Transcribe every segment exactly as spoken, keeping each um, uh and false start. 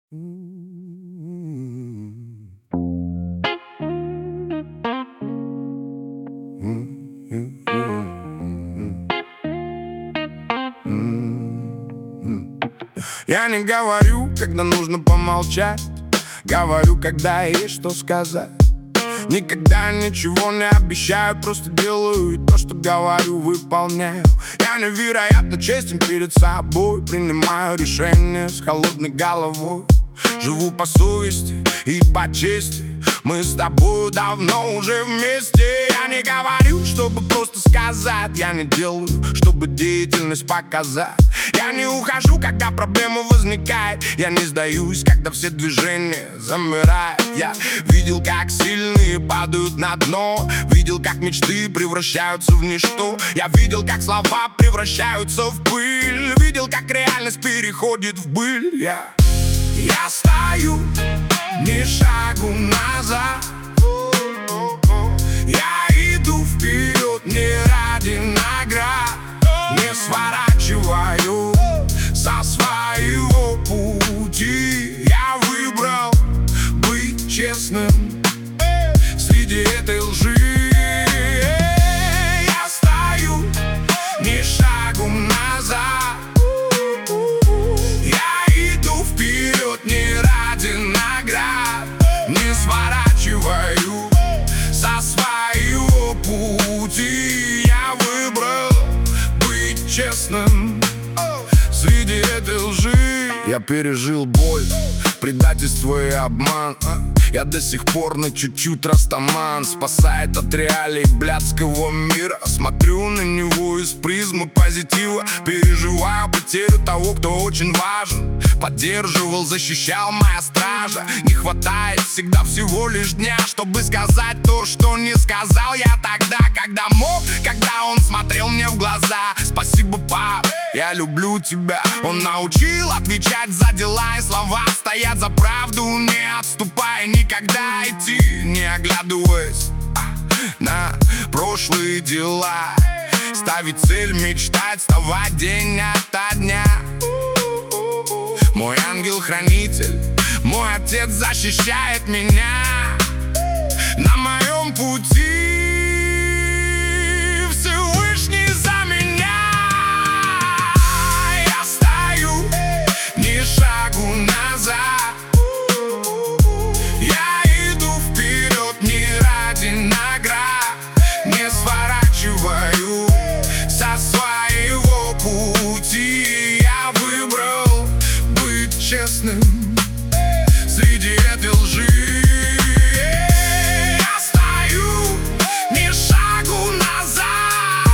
Я не говорю, когда нужно помолчать. Говорю, когда есть что сказать. Никогда ничего не обещаю, просто делаю и то, что говорю, выполняю. Я невероятно честен перед собой, принимаю решения с холодной головой. Живу по совести и по чести, мы с тобой давно уже вместе. Я не говорю, чтобы просто сказать, я не делаю, чтобы деятельность показать. Я не ухожу, когда проблема возникает, я не сдаюсь, когда все движения замирают. Я видел, как сильные падают на дно, видел, как мечты превращаются в ничто. Я видел, как слова превращаются в пыль, видел, как реальность переходит в быль. Я, я стою, ни шагу назад. Я иду вперед не ради наград, не сворачиваю со своего пути. Я выбрал быть честным среди этой лжи. Я стою, ни шагу назад. Я иду вперед не ради наград, не сворачиваю со своего пути. Я выбрал быть честным среди этой лжи. Я пережил боль, предательство и обман. Я до сих пор на чуть-чуть растаман. Спасает от реалий блядского мира. Смотрю на него из призмы позитива. Переживаю потерю того, кто очень важен. Поддерживал, защищал, моя стража. Не хватает всегда всего лишь дня, чтобы сказать то, что не сказал я тогда, когда мог, когда он смотрел мне в глаза. Спасибо, пап, я люблю тебя. Он научил отвечать за дела и слова, стоять за правду, не отступая никогда, идти, не оглядываясь на прошлые дела. Ставить цель, мечтать, вставать день ото дня. Мой ангел-хранитель, мой отец защищает меня на моем пути. Всевышний за меня. Я стою, ни шагу назад. Я иду вперед не ради наград, не сворачиваю со своего пути. Я выбрал быть честным среди этой лжи. Я стою, ни шагу назад.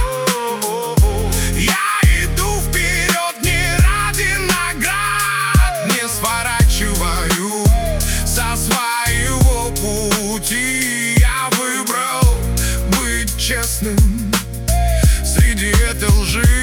Я иду вперед не ради наград, не сворачиваю со своего пути. Я выбрал быть честным среди этой лжи.